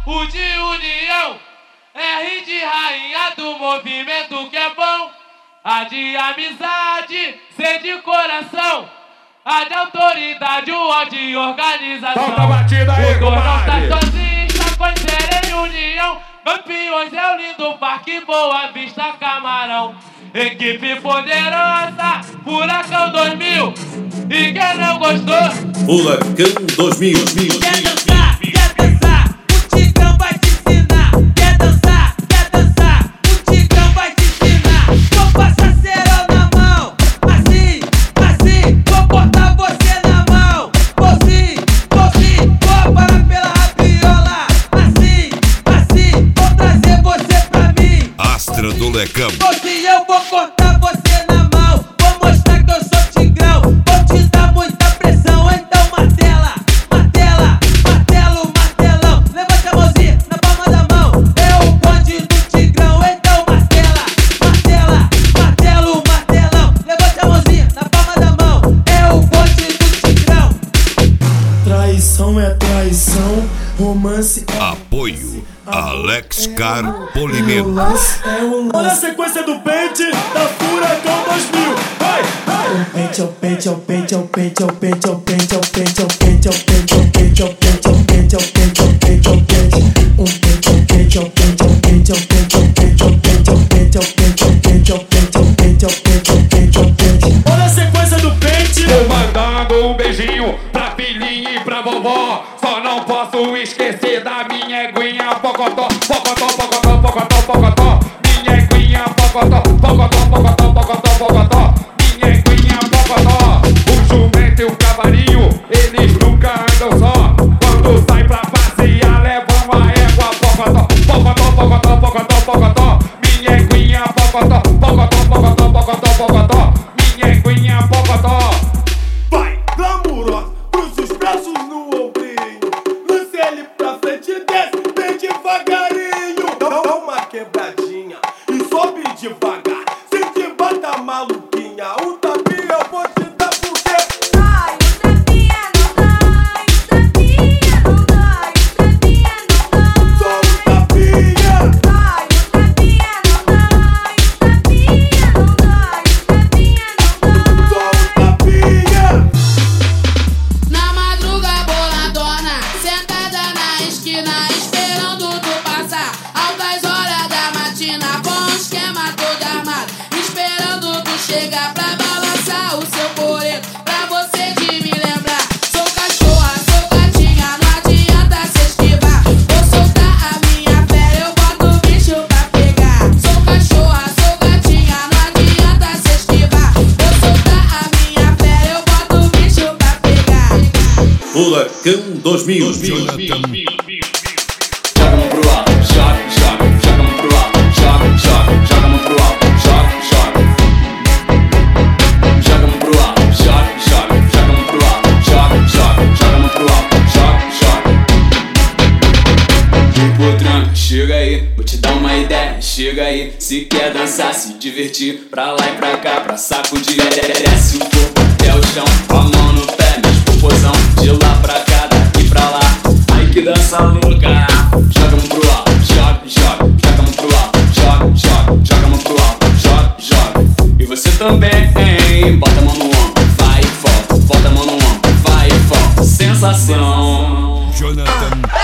U de união, R de rainha do movimento que é bom. A de amizade, C de coração. A de autoridade, o O de organização. Solta a batida aí, o não tá compadre. sozinho, está com em união. Campeões é o lindo parque, Boa Vista, Camarão. Equipe poderosa, Furacão 2000. E quem não gostou? Furacão 2000. Quer dançar, o Tigrão vai te ensinar. Quer dançar, o Tigrão vai te ensinar. Vou passar cerol na mão, assim, vou botar você na mão. Vou parar pela rabiola, assim, vou trazer você pra mim. Astra do Lecão. Hoje eu vou cortar você na mão, vou mostrar que eu sou Tigrão. Vou te dar muita pressão, então martela, martelão. Levanta a mãozinha na palma da mão. É o bonde do Tigrão, então martela, martelão. Levanta a mãozinha na palma da mão. É o bonde do Tigrão. Traição é traição, romance é Apoio Alex Car Polimento. Olha a sequência do pente da Furacão 2000. Vai! O pente, o pente, o pente, o pente, o pente, o pente, o pente, o pente, o pente, o pente, o pente, o pente, o pente, o pente, o pente. O pente, o pente, o pente, o pente, o pente, o pente, o pente, o pente, o pente, o pente, o pente, o pente, o pente, o pente, o pente. Olha a sequência do pente. Tô mandando um beijinho pra filhinha e pra vovó. Só não posso esquecer da minha eguinha pocotó. Pocotó, pocotó, pocotó, pocotó. Minha eguinha pocotó. Pocotó, pocotó, pocotó, pocotó. Minha eguinha pocotó. O jumento e o cavalinho, eles nunca andam só. Quando sai pra passear, levam a égua pocotó. Pocotó, pocotó, pocotó, pocotó. Minha eguinha pocotó. Pocotó, pocotó, pocotó, pocotó. Minha eguinha pocotó. Vai, glamurosa, cruza os braços no ombrinho. Lance ele pra frente e desce bem devagarinho. Dá uma quebradinha e sobe devagar. Se te bata maluquinha, um tapinha eu vou te dar porque... Ai, o tapinha não dói, o tapinha não dói, o tapinha não dói. Só um tapinha. Ai, o tapinha não dói, o tapinha não dói, o tapinha não dói. Só um tapinha. Na madruga boladona, sentada na esquina, esperando tu passar. Altas horas da matina, bom esquema todo armado. Esperando tu chegar pra balançar o seu coreto. Pra você de me lembrar. Sou cachorra, sou gatinha, não adianta se esquivar. Vou soltar a minha fera, eu boto o bicho pra pegar. Sou cachorra, sou gatinha, não adianta se esquivar. Vou soltar a minha fera, eu boto o bicho pra pegar. Furacão 2000. Joga a mão pro alto, joga a mão pro alto, joga a mão pro alto, joga. Joga a mão pro alto, joga a mão pro alto, joga a mão pro alto, joga. Pô, tranca, chega aí, vou te dar uma ideia, chega aí. Se quer dançar, se divertir, pra lá e pra cá, pra sacudir. Desce o corpo até o chão, com a mão no pé, mexe popozão, de lá pra cá, daqui pra lá. Ai que dança louca. Joga a mão pro alto, joga a mão pro alto, joga a mão pro alto, joga. E você também, hein? Bota a mão no ombro, vai e volta, bota a mão no ombro, vai e volta. Sensação. Jonathan